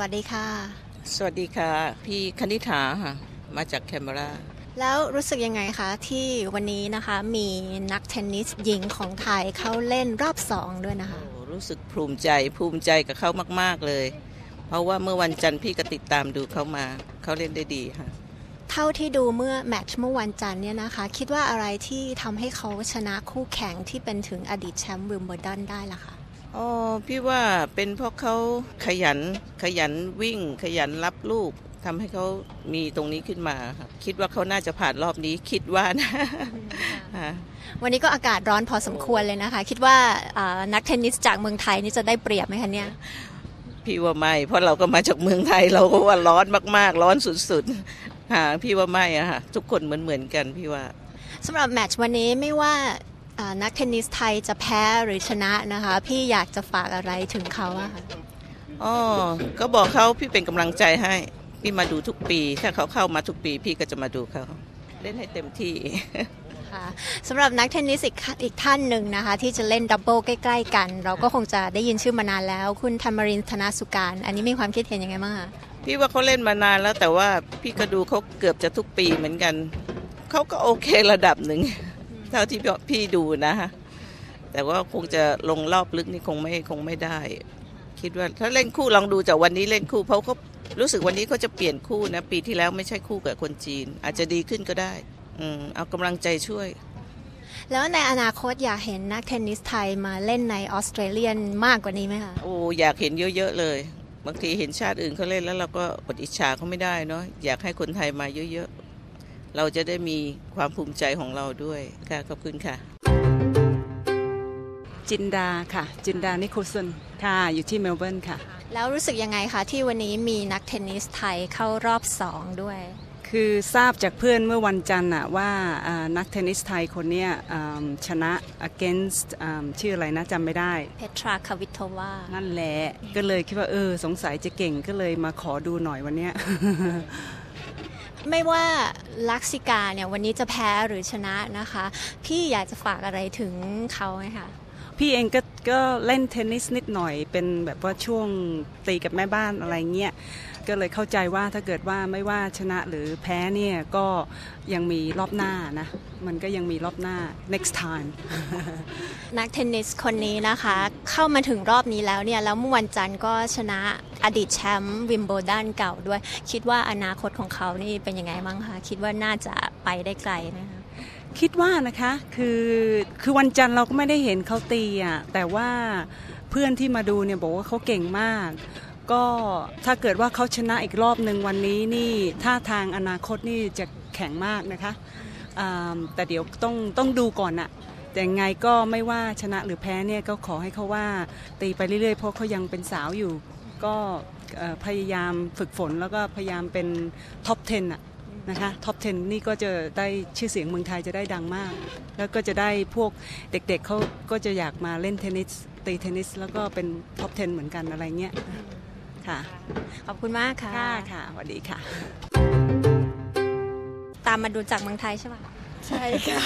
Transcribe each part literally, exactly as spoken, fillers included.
วัสดีค่ะสวัสดีค่ะพี่คณิษฐาค่ะมาจากแคนเบราแล้วรู้สึกยังไงคะที่วันนี้นะคะมีนักเทนนิสหญิงของไทยเข้าเล่นรอบสองด้วยนะคะรู้สึกภูมิใจภูมิใจกับเขามากๆเลยเพราะว่าเมื่อวันจันทร์พี่ก็ติดตามดูเขามาเขาเล่นได้ดีค่ะเท่าที่ดูเมื่อแมตช์เมื่อวันจันทร์เนี่ยนะคะคิดว่าอะไรที่ทำให้เขาชนะคู่แข่งที่เป็นถึงอดีตแชมป์วิมเบิลดันได้ล่ะคะอ๋อพี่ว่าเป็นเพราะเขาขยันขยันวิ่งขยันรับลูกทำให้เขามีตรงนี้ขึ้นมาครับคิดว่าเขาน่าจะผ่านรอบนี้คิดว่านะวันนี้ก็อากาศร้อนพอสมควรเลยนะคะคิดว่านักเทนนิสจากเมืองไทยนี่จะได้เปรียบไหมคะเนี่ยพี่ว่าไม่เพราะเราก็มาจากเมืองไทยเราก็ว่าร้อนมากๆร้อนสุดๆค่ะพี่ว่าไม่อะค่ะทุกคนเหมือนๆกันพี่ว่าสำหรับแมตช์วันนี้ไม่ว่านักเทนนิสไทยจะแพ้หรือชนะนะคะพี่อยากจะฝากอะไรถึงเขาอะคะอ๋อก็บอกเขาพี่เป็นกำลังใจให้พี่มาดูทุกปีถ้าเขาเข้ามาทุกปีพี่ก็จะมาดูเขาเล่นให้เต็มที่ค่ะสำหรับนักเทนนิสอีกอีกท่านหนึ่งนะคะที่จะเล่นดับเบิลใกล้ๆกันเราก็คงจะได้ยินชื่อมานานแล้วคุณธรรมรินทร์ ธนสุการอันนี้มีความคิดเห็นยังไงบ้างคะพี่ว่าเขาเล่นมานานแล้วแต่ว่าพี่ก็ดูเขาเกือบจะทุกปีเหมือนกันเขาก็โอเคระดับหนึ่งเท่าที่พี่ดูนะฮะแต่ว่าคงจะลงรอบลึกนี่คงไม่คงไม่ได้คิดว่าถ้าเล่นคู่ลองดูจากวันนี้เล่นคู่เพราะเขารู้สึกวันนี้เขาจะเปลี่ยนคู่นะปีที่แล้วไม่ใช่คู่กับคนจีนอาจจะดีขึ้นก็ได้อืมเอากำลังใจช่วยแล้วในอนาคตอยากเห็นนักเทนนิสไทยมาเล่นในออสเตรเลียนมากกว่านี้ไหมคะโอ้อยากเห็นเยอะๆเลยบางทีเห็นชาติอื่นเขาเล่นแล้วเราก็อดอิจฉาเขาไม่ได้เนาะอยากให้คนไทยมาเยอะๆเราจะได้มีความภูมิใจของเราด้วยค่ะขอบคุณค่ะจินดาค่ะจินดานิโคลสันค่ะอยู่ที่เมลเบิร์นค่ะแล้วรู้สึกยังไงคะที่วันนี้มีนักเทนนิสไทยเข้ารอบสองด้วยคือทราบจากเพื่อนเมื่อวันจันทร์น่ะว่านักเทนนิสไทยคนนี้ชนะ against ชื่ออะไรนะจำไม่ได้เพตราคาวิโทวานั่นแหละก็เลยคิดว่าเออสงสัยจะเก่งก็เลยมาขอดูหน่อยวันนี้ไม่ว่าลักษิกาเนี่ยวันนี้จะแพ้หรือชนะนะคะพี่อยากจะฝากอะไรถึงเขาไหมคะพี่เองก็ก็เล่นเทนนิสนิดหน่อยเป็นแบบว่าช่วงตีกับแม่บ้านอะไรเงี้ยก็เลยเข้าใจว่าถ้าเกิดว่าไม่ว่าชนะหรือแพ้เนี่ยก็ยังมีรอบหน้านะมันก็ยังมีรอบหน้า next time นักเทนนิสคนนี้นะคะเข้ามาถึงรอบนี้แล้วเนี่ยแล้วเมื่อวันจันทร์ก็ชนะอดีตแชมป์วิมเบิลดันเก่าด้วยคิดว่าอนาคตของเขานี่เป็นยังไงบ้างคะคิดว่าน่าจะไปได้ไกลนะคะคิดว่านะคะคือคือวันจันทร์เราก็ไม่ได้เห็นเขาตีอ่ะแต่ว่าเพื่อนที่มาดูเนี่ยบอกว่าเขาเก่งมากก็ถ้าเกิดว่าเขาชนะอีกรอบหนึ่งวันนี้นี่ท่าทางอนาคตนี่จะแข็งมากนะคะแต่เดี๋ยวต้องต้องดูก่อนอะแต่ไงก็ไม่ว่าชนะหรือแพ้เนี่ยก็ขอให้เขาว่าตีไปเรื่อยๆเพราะเขายังเป็นสาวอยู่ก็พยายามฝึกฝนแล้วก็พยายามเป็นท็อปสิบอะนะคะท็อปสิบนี่ก็จะได้ชื่อเสียงเมืองไทยจะได้ดังมากแล้วก็จะได้พวกเด็กๆเขาก็จะอยากมาเล่นเทนนิสตีเทนนิสแล้วก็เป็นท็อปสิบเหมือนกันอะไรเงี้ยค่ะขอบคุณมากค่ะค่ะค่ะสวัสดีค่ะตามมาดูจากเมืองไทยใช่ไหมใช่ค่ะ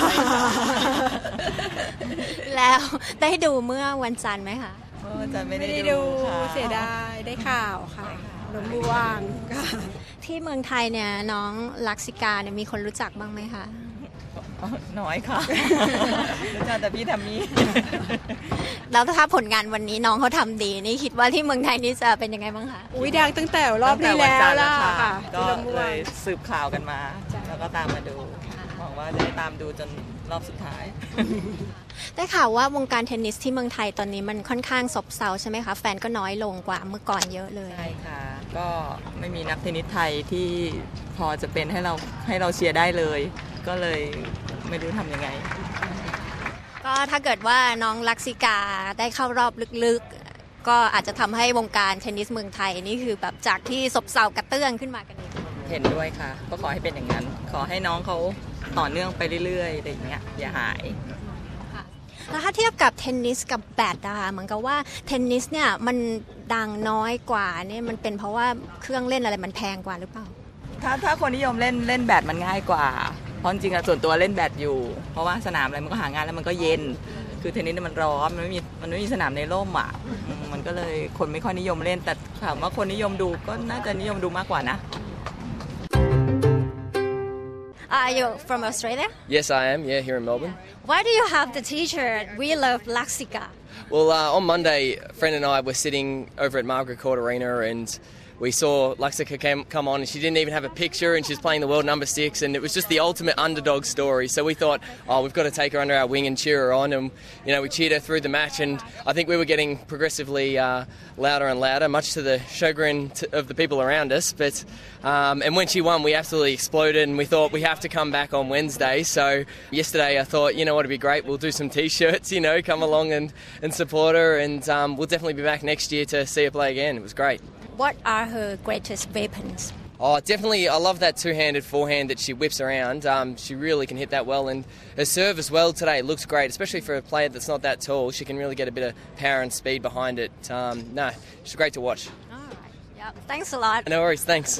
แล้วได้ดูเมื่อวันจันทร์ไหมคะวันจันทร์ไม่ได้ดูเสียดายได้ข่าวค่ะลมว่างที่เมืองไทยเนี่ยน้องลักษิกาเนี่ยมีคนรู้จักบ้างไหมคะน้อยค่ะรู้จักแต่พี่ทำนี้แล้วถ้าผลงานวันนี้น้องเขาทำดีนี่คิดว่าที่เมืองไทยนี่จะเป็นยังไงบ้างคะอุ้ยดังตั้งแต่รอบที่แล้วล่ะค่ะก็เลยสืบข่าวกันมาแล้วก็ตามมาดูหวังว่าจะได้ตามดูจนรอบสุดท้ายได้ข่าวว่าวงการเทนนิสที่เมืองไทยตอนนี้มันค่อนข้างซบเซาใช่ไหมคะแฟนก็น้อยลงกว่าเมื่อก่อนเยอะเลยใช่ค่ะก็ไม่มีนักเทนนิสไทยที่พอจะเป็นให้เราให้เราเชียร์ได้เลยก็เลยไม่รู้ทำยังไงก็ถ้าเกิดว่าน้องลักษิกาได้เข้ารอบลึกๆก็อาจจะทำให้วงการเทนนิสเมืองไทยนี่คือแบบจากที่ซบเซากระเตื้องขึ้นมากันอีกเห็นด้วยค่ะก็ขอให้เป็นอย่างนั้นขอให้น้องเขาต่อเนื่องไปเรื่อยๆอะไรอย่างเงี้ยอย่าหายแล้วถ้าเทียบกับเทนนิสกับแบดนะคะเหมือนกับว่าเทนนิสเนี่ยมันดังน้อยกว่าเนี่ยมันเป็นเพราะว่าเครื่องเล่นอะไรมันแพงกว่าหรือเปล่าถ้าถ้าคนนิยมเล่นเล่นแบดมันง่ายกว่าเพราะจริงๆส่วนตัวเล่นแบดอยู่เพราะว่าสนามอะไรมันก็หางานแล้วมันก็เย็นคือเทนนิสมันร้อนมันไม่มีมันไม่มีสนามในร่มอ่ะมันก็เลยคนไม่ค่อยนิยมเล่นแต่ถามว่าคนนิยมดูก็น่าจะนิยมดูมากกว่านะ Are you from Australia? Yes, I am. Yeah, here in Melbourne. Why do you have the T-shirt We Love Laksika? Well, uh, on Monday, a friend and I were sitting over at Margaret Court Arena and we saw Laksika came, come on and she didn't even have a picture and she's playing the world number six and it was just the ultimate underdog story. So we thought, oh, we've got to take her under our wing and cheer her on, and you know we cheered her through the match, and I think we were getting progressively uh, louder and louder, much to the chagrin to, of the people around us. But um, and when she won, we absolutely exploded, and we thought we have to come back on Wednesday. So yesterday I thought, you know what, it'd be great. We'll do some T-shirts, you know, come along and, and support her, and um, we'll definitely be back next year to see her play again. It was great. What are her greatest weapons? Oh, definitely. I love that two-handed forehand that she whips around. Um, she really can hit that well. And her serve as well today looks great, especially for a player that's not that tall. She can really get a bit of power and speed behind it. Um, no, she's great to watch. All right. Yep. Thanks a lot. No worries. Thanks.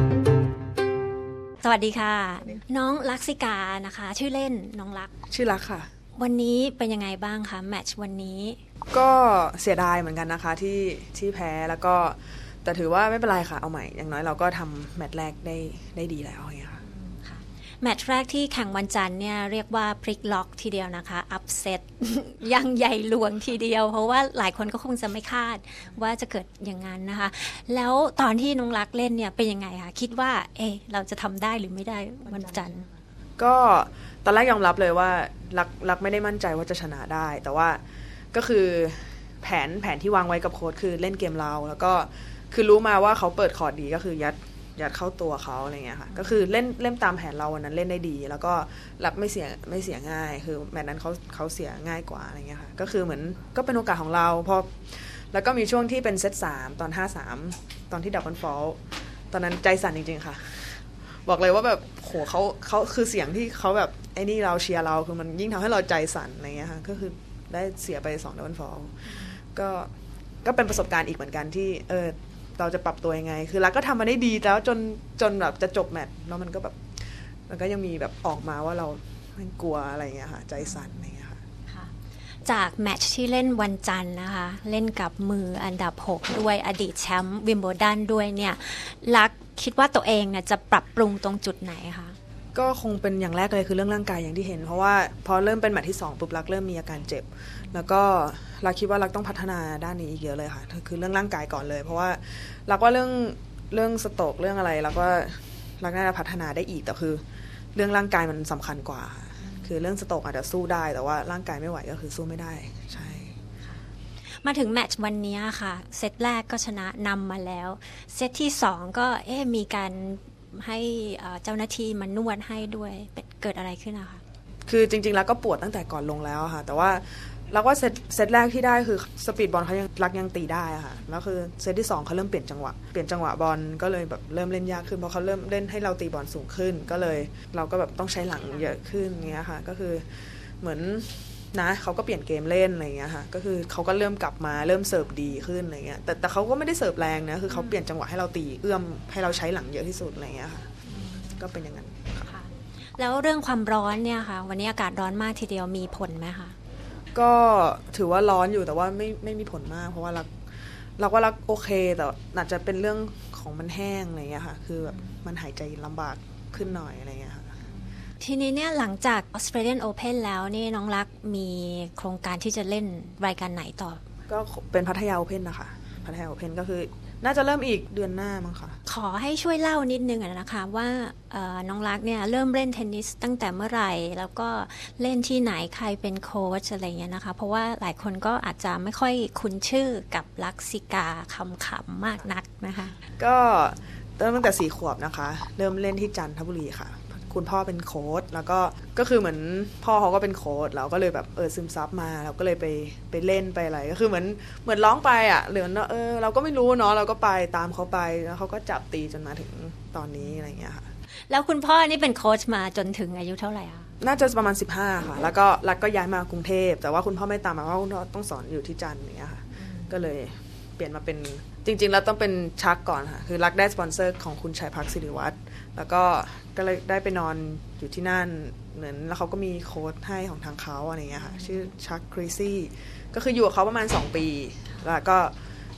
สวัสดีค่ะน้องลักษิกานะคะชื่อเล่นน้องลักชื่อลักค่ะวันนี้เป็นยังไงบ้างคะแมตช์วันนี้ก็เสียดายเหมือนกันนะคะที่ที่แพ้แล้วก็แต่ถือว่าไม่เป็นไรค่ะเอาใหม่อย่างน้อยเราก็ทำแมตช์แรกได้ได้ดีแล้วอย่างเงี้ยค่ะแมตช์แรกที่แข่งวันจันทร์เนี่ยเรียกว่าพลิกล็อกทีเดียวนะคะอัพเซต ยังใหญ่หลวงทีเดียวเพราะว่าหลายคนก็คงจะไม่คาดว่าจะเกิดอย่างนั้นนะคะแล้วตอนที่น้องลักเล่นเนี่ยเป็นยังไงคะคิดว่าเอ๊ะเราจะทำได้หรือไม่ได้วันจันทร์ก็ตอนแรกยอมรับเลยว่าลักลักไม่ได้มั่นใจว่าจะชนะได้แต่ว่าก็คือแผนแผนที่วางไว้กับโค้ชคือเล่นเกมเราแล้วก็คือรู้มาว่าเขาเปิดคอร์ดดีก็คือยัดยัดเข้าตัวเขาอะไรเงี้ยค่ะก็คือเล่นเล่นตามแผนเราวันนั้นเล่นได้ดีแล้วก็ลักไม่เสียไม่เสียง่ายคือแมตช์นั้นเขาเขาเสียง่ายกว่าอะไรเงี้ยค่ะก็คือเหมือนก็เป็นโอกาสของเราพอแล้วก็มีช่วงที่เป็นเซตสามตอน ห้าสาม ตอนที่ดับเบิลฟอลตอนนั้นใจสั่นจริงๆค่ะบอกเลยว่าแบบโหเขาเขาคือเสียงที่เขาแบบไอ้นี่เราเชียร์เราคือมันยิ่งทำให้เราใจสั่นอะไรเงี้ยค่ะก็คือได้เสียไปสองดับเบิลฟอลก็ก็เป็นประสบการณ์อีกเหมือนกันที่เออเราจะปรับตัวยังไงคือลักก็ทำมาได้ดีแล้วจนจนแบบจะจบแมตช์แล้วมันก็แบบมันก็ยังมีแบบออกมาว่าเราไม่กลัวอะไรเงี้ยค่ะใจสั่นอะไรเงี้ยค่ะจากแมตช์ที่เล่นวันจันทร์นะคะเล่นกับมืออันดับหกด้วยอดีตแชมป์วิมเบิลดันด้วยเนี่ยลักคิดว่าตัวเองเนี่ยจะปรับปรุงตรงจุดไหนคะก็คงเป็นอย่างแรกเลยคือเรื่องร่างกายอย่างที่เห็นเพราะว่าพอเริ่มเป็นแมตช์ที่สองปุ๊บลักเริ่มมีอาการเจ็บแล้วก็ลักคิดว่าลักต้องพัฒนาด้านนี้อีกเยอะเลยค่ะคือเรื่องร่างกายก่อนเลยเพราะว่าลักว่าเรื่องเรื่องสโตรกเรื่องอะไรลักว่าลักน่าจะพัฒนาได้อีกแต่คือเรื่องร่างกายมันสำคัญกว่าคือเรื่องสโตรกอาจจะสู้ได้แต่ว่าร่างกายไม่ไหวก็คือสู้ไม่ได้ใช่มาถึงแมตช์วันนี้ค่ะเซตแรกก็ชนะนำมาแล้วเซตที่สองก็เอ๊ะมีการให้เจ้าหน้าที่มานวดให้ด้วยเกิดอะไรขึ้นอะคะคือจริงๆแล้วก็ปวดตั้งแต่ก่อนลงแล้วค่ะแต่ว่าเราว่าเซตเซตแรกที่ได้คือสปีดบอลเขายังลักยังตีได้อะค่ะแล้วคือเซตที่สองเขาเริ่มเปลี่ยนจังหวะเปลี่ยนจังหวะบอลก็เลยแบบเริ่มเล่นยากขึ้นเพราะเขาเริ่มเล่นให้เราตีบอลสูงขึ้นก็เลยเราก็แบบต้องใช้หลังเยอะขึ้นเงี้ยค่ะก็คือเหมือนนะเขาก็เปลี่ยนเกมเล่นอะไรเงี้ยค่ะก็คือเขาก็เริ่มกลับมาเริ่มเสิร์ฟดีขึ้นอะไรเงี้ยแต่แต่เขาก็ไม่ได้เสิร์ฟแรงนะคือเขาเปลี่ยนจังหวะให้เราตีเอื้อมให้เราใช้หลังเยอะที่สุดอะไรเงี้ยค่ะก็เป็นอย่างนั้นค่ะแล้วเรื่องความร้อนเนี่ยค่ะวันนี้อากาศร้อนมากทีเดียวมีผลไหมคะก็ถือว่าร้อนอยู่แต่ว่าไม่ไม่มีผลมากเพราะว่าเราเราว่าเราโอเคแต่อาจจะเป็นเรื่องของมันแห้งอะไรเงี้ยค่ะคือแบบมันหายใจลำบากขึ้นหน่อยอะไรเงี้ยค่ะทีนี้เนี่ยหลังจาก Australian Open แล้วนี่น้องลักมีโครงการที่จะเล่นรายการไหนต่อก็เป็นพัทยา Open นะคะพัทยา Open ก็คือน่าจะเริ่มอีกเดือนหน้ามั้งค่ะขอให้ช่วยเล่านิดนึงนะคะว่าน้องลักเนี่ยเริ่มเล่นเทนนิสตั้งแต่เมื่อไหร่แล้วก็เล่นที่ไหนใครเป็นโค้ชอะไรเงี้ยนะคะเพราะว่าหลายคนก็อาจจะไม่ค่อยคุ้นชื่อกับลักษิกาคำขำมากนักนะคะก็เริ่มตั้งแต่สี่ขวบนะคะเริ่มเล่นที่จันทบุรีค่ะคุณพ่อเป็นโค้ชแล้วก็ก็คือเหมือนพ่อเขาก็เป็นโค้ชเราก็เลยแบบเออซึมซับมาเราก็เลยไปไปเล่นไปอะไรก็คือเหมือนเหมือนร้องไปอ่ะหรือเออเราก็ไม่รู้เนาะเราก็ไปตามเขาไปแล้วเขาก็จับตีจนมาถึงตอนนี้อะไรอย่างเงี้ยค่ะแล้วคุณพ่อนี่เป็นโค้ชมาจนถึงอายุเท่าไหร่คะน่าจะประมาณสิบห้าค่ะแล้วก็รักก็ย้ายมากรุงเทพแต่ว่าคุณพ่อไม่ตามมาเพราะคุณพ่อต้องสอนอยู่ที่จันทร์อย่างเงี้ยค่ะก็เลยเปลี่ยนมาเป็นจริงๆแล้วต้องเป็นชักก่อนค่ะคือรักได้สปอนเซอร์ของคุณชัยพักศิริวัฒน์แล้วก็ก็เลยได้ไปนอนอยู่ที่นั่นเหมือนแล้วเขาก็มีโค้ชให้ของทางเขาอะไรเงี้ยค่ะชื่อชักครีซี่ก็คืออยู่กับเขาประมาณสองปีแล้วก็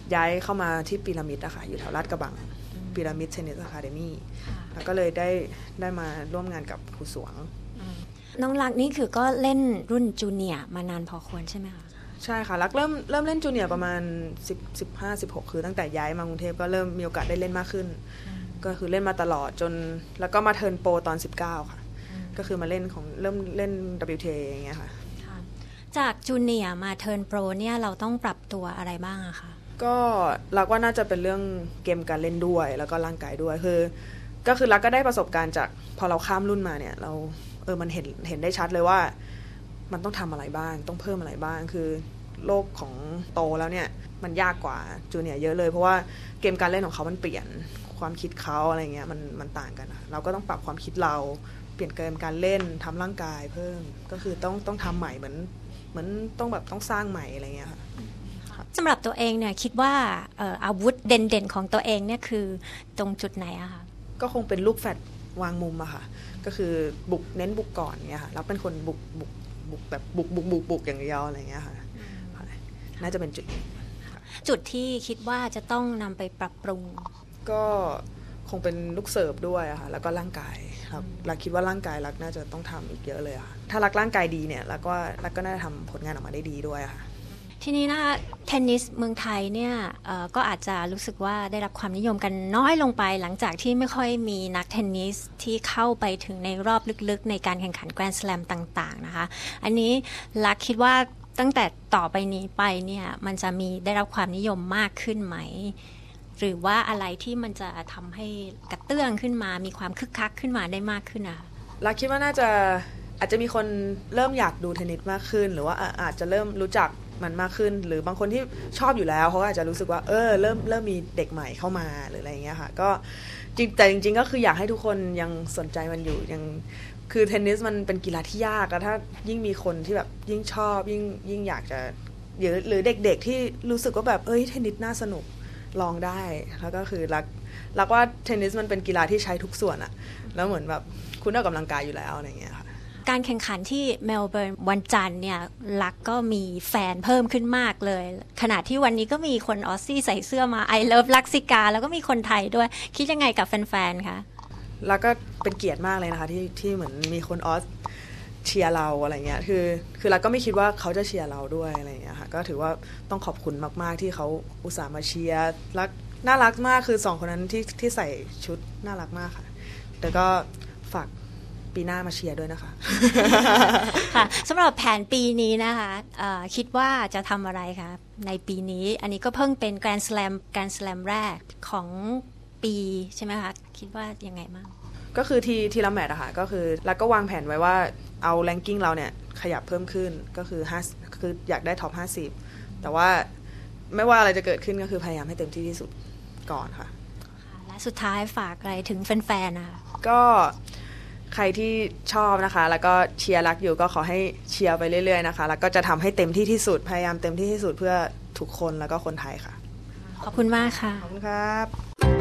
ย้ายเข้ามาที่พีระมิดอะค่ะอยู่แถวลาดกระบังพีระมิดเทนนิสอะคาเดมี่แล้วก็เลยได้ได้มาร่วมงานกับครูสวงน้องรักนี่คือก็เล่นรุ่นจูเนียร์มานานพอควรใช่ไหมคะใช่ค่ะรักเริ่มเริ่มเล่นจูเนียร์ประมาณสิบ สิบห้า สิบหกคือตั้งแต่ย้ายมากรุงเทพก็เริ่มมีโอกาสได้เล่นมากขึ้นก็คือเล่นมาตลอดจนแล้วก็มาเทิร์นโปรตอนสิบเก้าค่ะก็คือมาเล่นของเริ่มเล่น ดับเบิลยู ที เอ อย่างเงี้ยค่ะจากจูเนียร์มาเทิร์นโปรเนี่ยเราต้องปรับตัวอะไรบ้างอะคะก็รักว่าน่าจะเป็นเรื่องเกมการเล่นด้วยแล้วก็ร่างกายด้วยคือก็คือรักก็ได้ประสบการณ์จากพอเราข้ามรุ่นมาเนี่ยเราเออมันเห็นเห็นได้ชัดเลยว่ามันต้องทำอะไรบ้างต้องเพิ่มอะไรบ้างคือโลกของโตแล้วเนี่ยมันยากกว่าจูเนียร์เยอะเลยเพราะว่าเกมการเล่นของเขามันเปลี่ยนความคิดเขาอะไรเงี้ยมันมันต่างกันเราก็ต้องปรับความคิดเราเปลี่ยนเกมการเล่นทำร่างกายเพิ่มก็คือต้องต้องทำใหม่เหมือนเหมือนต้องแบบต้องสร้างใหม่อะไรเงี้ยค่ะสำหรับตัวเองเนี่ยคิดว่าอาวุธเด่นๆของตัวเองเนี่ยคือตรงจุดไหนอะคะก็คงเป็นลูกแฟดวางมุมอะค่ะก็คือบุกเน้นบุกก่อนเนี่ยค่ะแล้วเป็นคนบุกบุกบุกแบบบุกบุกบุกบุกอย่างเดียวอะไรเงี้ยค่ะน่าจะเป็นจุดจุดที่คิดว่าจะต้องนำไปปรับปรุงก็คงเป็นลูกเสิร์ฟด้วยอะค่ะแล้วก็ร่างกายครับเราคิดว่าร่างกายรักน่าจะต้องทำอีกเยอะเลยค่ะถ้ารักร่างกายดีเนี่ยแล้วก็รักก็น่าจะทำผลงานออกมาได้ดีด้วยค่ะทีนี้นะคะเทนนิสเมืองไทยเนี่ยก็อาจจะรู้สึกว่าได้รับความนิยมกันน้อยลงไปหลังจากที่ไม่ค่อยมีนักเทนนิสที่เข้าไปถึงในรอบลึกๆในการแข่งขันแกรนด์สแลมต่างๆนะคะอันนี้รักคิดว่าตั้งแต่ต่อไปนี้ไปเนี่ยมันจะมีได้รับความนิยมมากขึ้นไหมหรือว่าอะไรที่มันจะทำให้กระเตื้องขึ้นมามีความคึกคักขึ้นมาได้มากขึ้นอะรักคิดว่าน่าจะอาจจะมีคนเริ่มอยากดูเทนนิสมากขึ้นหรือว่าอาจจะเริ่มรู้จักมันมากขึ้นหรือบางคนที่ชอบอยู่แล้วเขาอาจจะรู้สึกว่าเออเริ่มเริ่มมีเด็กใหม่เข้ามาหรืออะไรอย่างเงี้ยค่ะก็จริงแต่จริงๆก็คืออยากให้ทุกคนยังสนใจมันอยู่ยังคือเทนนิสมันเป็นกีฬาที่ยากอะถ้ายิ่งมีคนที่แบบยิ่งชอบยิ่งยิ่งอยากจะหรือเด็กๆที่รู้สึกว่าแบบเอ้ยเทนนิสน่าสนุกลองได้แล้วก็คือรักรักว่าเทนนิสมันเป็นกีฬาที่ใช้ทุกส่วนอะแล้วเหมือนแบบคุณออกกำลังกายอยู่แล้วอะไรอย่างเงี้ยค่ะการแข่งขันที่เมลเบิร์นวันจันทร์เนี่ยลักก็มีแฟนเพิ่มขึ้นมากเลยขณะที่วันนี้ก็มีคนออสซี่ใส่เสื้อมา I love ลักซิกาแล้วก็มีคนไทยด้วยคิดยังไงกับแฟนๆคะแล้วก็เป็นเกียรติมากเลยนะคะที่ที่เหมือนมีคนออสเชียร์เราอะไรเงี้ยคือคือเราก็ไม่คิดว่าเขาจะเชียร์เราด้วยอะไรเงี้ยค่ะก็ถือว่าต้องขอบคุณมากๆที่เขาอุตส่าห์มาเชียร์รักน่ารักมากคือสองคนนั้นที่ที่ใส่ชุดน่ารักมากค่ะแต่ก็ฝากปีหน้ามาเชียร์ด้วยนะคะค่ะสำหรับแผนปีนี้นะคะคิดว่าจะทำอะไรคะในปีนี้อันนี้ก็เพิ่งเป็นแกรนด์สแลมแกรนด์สแลมแรกของปีใช่ไหมคะคิดว่ายังไงบ้างก็คือทีทีละแมตช์อะค่ะก็คือแล้วก็วางแผนไว้ว่าเอาแรงกิ้งเราเนี่ยขยับเพิ่มขึ้นก็คือห้าคืออยากได้ท็อปห้าสิบแต่ว่าไม่ว่าอะไรจะเกิดขึ้นก็คือพยายามให้เต็มที่ที่สุดก่อนค่ะและสุดท้ายฝากอะไรถึงแฟนๆนะคะก็ใครที่ชอบนะคะแล้วก็เชียร์รักอยู่ก็ขอให้เชียร์ไปเรื่อยๆนะคะแล้วก็จะทำให้เต็มที่ที่สุดพยายามเต็มที่ที่สุดเพื่อทุกคนแล้วก็คนไทยค่ะขอบคุณมากค่ะขอบคุณครับ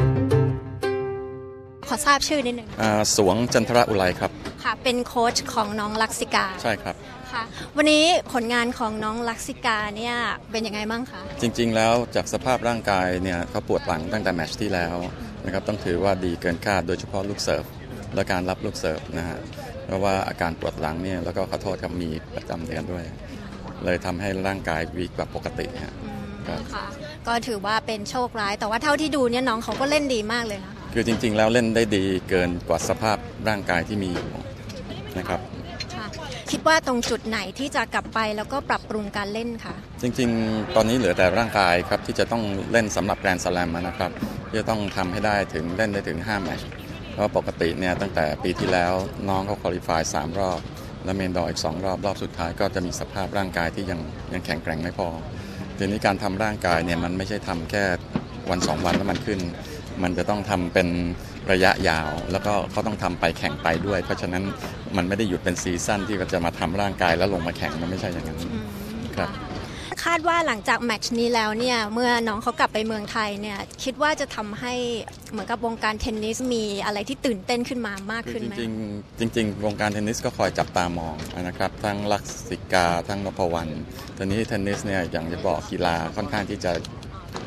ขอทราบชื่อนิดนึงสวงจันทรอุไรครับค่ะเป็นโค้ชของน้องลักซิกาใช่ครับค่ะวันนี้ผลงานของน้องลักซิกาเนี่ยเป็นยังไงบ้างคะจริงๆแล้วจากสภาพร่างกายเนี่ยเขาปวดหลังตั้งแต่แมตช์ที่แล้วนะครับต้องถือว่าดีเกินคาดโดยเฉพาะลูกเสิร์ฟและการรับลูกเสิร์ฟนะฮะเพราะว่าอาการปวดหลังเนี่ยแล้วก็ขอโทษครับมีประจำเดือนด้วยเลยทำให้ร่างกายวีกกว่าปกติฮะค่ะก็ถือว่าเป็นโชคร้ายแต่ว่าเท่าที่ดูเนี่ยน้องเขาก็เล่นดีมากเลยนะคะคือจริงๆแล้วเล่นได้ดีเกินกว่าสภาพร่างกายที่มีอยู่นะครับคิดว่าตรงจุดไหนที่จะกลับไปแล้วก็ปรับปรุงการเล่นค่ะจริงๆตอนนี้เหลือแต่ร่างกายครับที่จะต้องเล่นสำหรับแกรนด์สแลมนะครับที่จะต้องทำให้ได้ถึงเล่นได้ถึงห้าแมตช์เพราะปกติเนี่ยตั้งแต่ปีที่แล้วน้องเขาควอลิฟายสามรอบและเมนดอร์อีกสองรอบรอบสุดท้ายก็จะมีสภาพร่างกายที่ยังยังแข็งแกร่งไม่พอทีนี้การทำร่างกายเนี่ยมันไม่ใช่ทำแค่วันสองวันแล้วมันขึ้นมันจะต้องทำเป็นระยะยาวแล้วก็เขาต้องทำไปแข่งไปด้วยเพราะฉะนั้นมันไม่ได้หยุดเป็นซีซั่นที่จะมาทำร่างกายแล้วลงมาแข่งมันไม่ใช่อย่างนั้นครับคาดว่าหลังจากแมตช์นี้แล้วเนี่ยเมื่อน้องเขากลับไปเมืองไทยเนี่ยคิดว่าจะทำให้เหมือนกับวงการเทนนิสมีอะไรที่ตื่นเต้นขึ้นมามากขึ้นไหมจริงๆจริงๆวงการเทนนิสก็คอยจับตามองนะครับทั้งลักษิกาทั้งนพวรรณตอนนี้เทนนิสเนี่ยอย่างจะบอกกีฬาค่อนข้างที่จะแข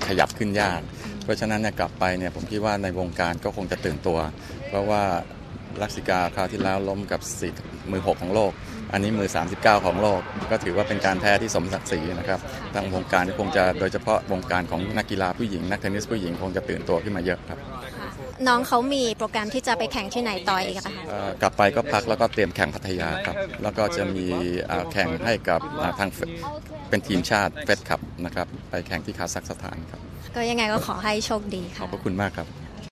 ขยับขึ้นยากเพราะฉะนั้นเนี่ยกลับไปเนี่ยผมคิดว่าในวงการก็คงจะตื่นตัวเพราะว่าลักษิกาคราวที่แล้วล้มกับสี่มือหกของโลกอันนี้มือสามสิบเก้าของโลกก็ถือว่าเป็นการแพ้ที่สมศักดิ์ศรีนะครับทางวงการคงจะโดยเฉพาะวงการของนักกีฬาผู้หญิงนักเทนนิสผู้หญิงคงจะตื่นตัวขึ้นมาเยอะครับน้องเขามีโปรแกรมที่จะไปแข่งที่ไหนต่ออีกคะกลับไปก็พักแล้วก็เตรียมแข่งพัทยาครับแล้วก็จะมีแข่งให้กับทางเป็นทีมชาติเฟสคัพนะครับไปแข่งที่คาซัคสถานครับก็ยังไงก็ขอให้โชคดีค่ะขอบพระคุณมากครับ